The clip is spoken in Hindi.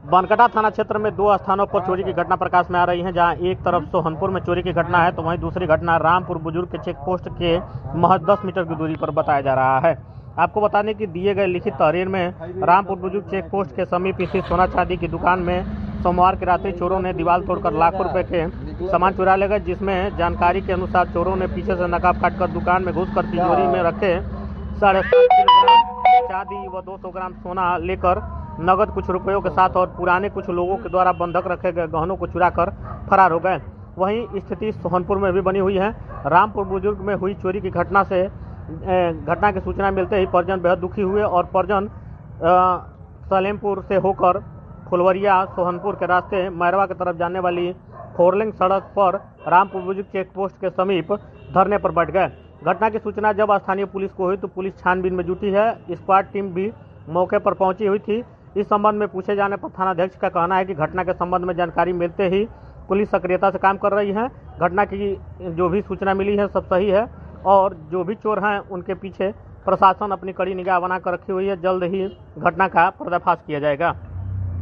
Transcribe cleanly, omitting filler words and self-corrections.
बनकटा थाना क्षेत्र में दो स्थानों पर चोरी की घटना प्रकाश में आ रही है, जहां एक तरफ सोहनपुर में चोरी की घटना है तो वहीं दूसरी घटना रामपुर बुजुर्ग के चेक पोस्ट के महज 10 मीटर की दूरी पर बताया जा रहा है। आपको बता दें कि दिए गए लिखित तहरीर में रामपुर बुजुर्ग चेक पोस्ट के समीप स्थित सोना चांदी की दुकान में सोमवार की रात्रि चोरों ने दीवार तोड़कर लाखों रुपए के सामान चुरा ले गए, जिसमें जानकारी के अनुसार चोरों ने पीछे से नकाब काटकर दुकान में घुसकर तिजोरी में रखे 7.5 किलोग्राम चांदी व 200 ग्राम सोना लेकर नगद कुछ रुपयों के साथ और पुराने कुछ लोगों के द्वारा बंधक रखे गए गहनों को चुराकर फरार हो गए। वहीं स्थिति सोहनपुर में भी बनी हुई है। रामपुर बुजुर्ग में हुई चोरी की घटना की सूचना मिलते ही परिजन बेहद दुखी हुए और परिजन सलेमपुर से होकर फुलवरिया सोहनपुर के रास्ते मैरवा की तरफ जाने वाली फोरलेन सड़क पर रामपुर बुजुर्ग चेक पोस्ट के समीप धरने पर बैठ गए। घटना की सूचना जब स्थानीय पुलिस को हुई तो पुलिस छानबीन में जुटी है। स्क्वाड टीम भी मौके पर पहुंची हुई थी। इस संबंध में पूछे जाने पर थानाध्यक्ष का कहना है कि घटना के संबंध में जानकारी मिलते ही पुलिस सक्रियता से काम कर रही है। घटना की जो भी सूचना मिली है सब सही है और जो भी चोर हैं उनके पीछे प्रशासन अपनी कड़ी निगाह बनाकर रखी हुई है। जल्द ही घटना का पर्दाफाश किया जाएगा।